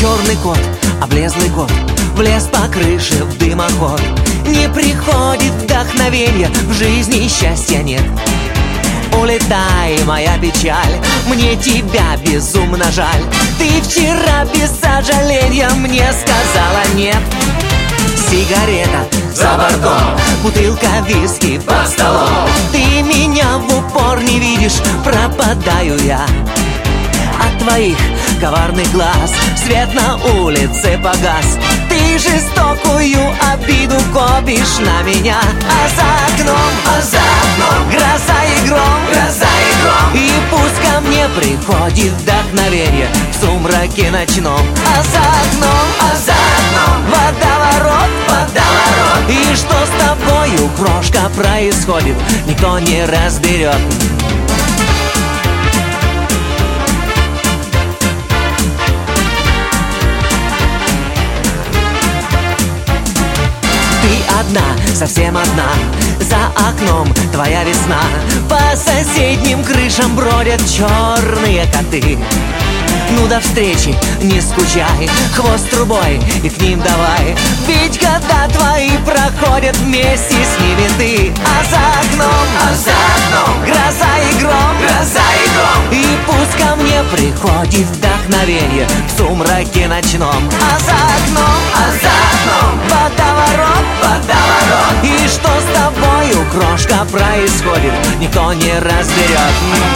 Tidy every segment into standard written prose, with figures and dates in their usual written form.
Черный кот, облезлый кот, влез по крыше в дымоход. Не приходит вдохновенья, в жизни счастья нет. Улетай, моя печаль, мне тебя безумно жаль. Ты вчера без сожаления мне сказала нет. Сигарета за бортом, бутылка виски под столом. Ты меня в упор не видишь, пропадаю я. От твоих коварных глаз свет на улице погас. Ты жестокую обиду копишь на меня. А за окном гроза и гром, гроза и гром. И пусть ко мне приходит вдохновение в сумраке ночном. А за окном водоворот, водоворот. И что с тобою, крошка, происходит, никто не разберет. Одна, совсем одна, за окном твоя весна. По соседним крышам бродят черные коты. Ну до встречи не скучай, хвост трубой и к ним давай. Ведь года твои проходят вместе с ними ты. А за окном гроза и гром, гроза и гром. И пусть ко мне приходит вдохновение в сумраке ночном. А за окном водоворот, водоворот. И что с тобою, крошка, происходит, никто не разберет.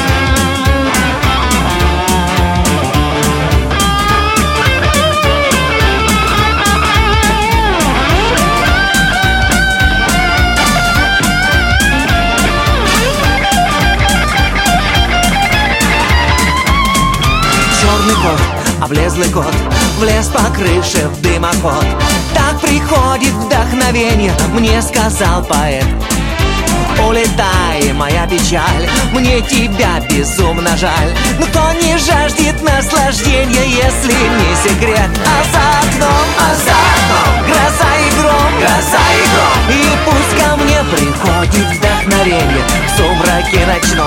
Черный кот, облезлый кот, влез по крыше в дымоход. Так приходит вдохновение, мне сказал поэт. Улетай, моя печаль, мне тебя безумно жаль. Но кто не жаждет наслаждения, если не секрет? А за окном гроза и гром, гроза и гром. И пусть ко мне приходит вдохновение в сумраке ночном.